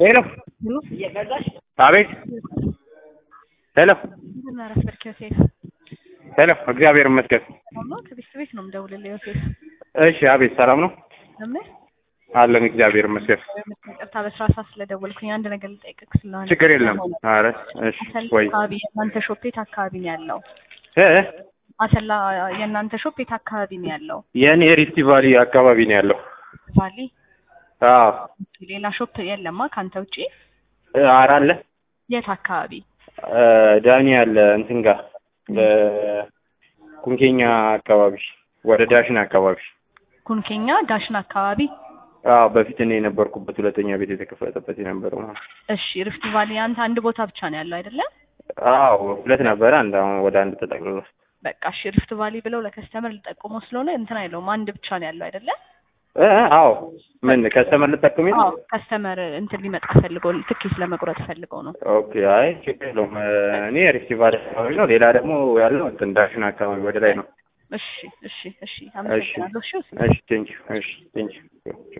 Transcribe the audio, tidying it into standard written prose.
ሄሎ አቤት ሄሎ ሄሎ እግዚአብሔር ይመስገን ከቤት ነው የምደውልልህ ዮሴፍ። እሺ አቤት ሰላም ነው ለምን አለን እግዚአብሔር ይመስገን። ይቅርታ በስራ ስለደወልኩኝ አንድ ነገር ልጠይቅህ ስለሆነ። ችግር የለም። ኧረ እሺ ወይ አካባቢ የእናንተ ሾፕ የት አካባቢ ነው ያለው? አሰላ የእናንተ ሾፕ የት አካባቢ ነው ያለው? የኔ ሪፍቲ ቫሊ አካባቢ ነው ያለው። ቫሊ? አዎ። ሌላ ሾፕ የለማ ካንተ ውጪ? ኧረ አለ። የት አካባቢ? ዳኒ አለ እንትን ጋር ኩንኬኛ አካባቢ ወደ ዳሽን አካባቢ። ኩንኬኛ ዳሽን አካባቢ? አዎ በፊት እኔ የነበርኩበት ሁለተኛ ቤት የተከፈተበት የነበረው ነው። እሺ ሪፍቲ ቫሊ አንተ አንድ ቦታ ብቻ ነው ያለው አይደለ? አዎ ሁለት ነበረ አንድ አሁን ወደ አንድ ተጠቅልሏል። በቃ እሺ ሪፍቲ ቫሊ ብለው ለከስተመር ልጠቁመው ስለሆነ እንትን አይለውም አንድ ብቻ ነው ያለው አይደለ? አዎ ምን ከስተመር ልጠቁም ይላል? አዎ ከስተመር እንትን ሊመጣ ፈልገው ትኬት ለመቁረጥ ፈልገው ነው። ኦኬ አይ ችግር የለውም። እኔ ሪፍቲ ቫሊ አካባቢ ነው። ሌላ ደግሞ ያለው እንትን ዳሽን አካባቢ ወደ ላይ ነው። እሺ እሺ እሺ አመሰግናለሁ። እሺ እሺ ቴንኪው። እሺ ቴንኪው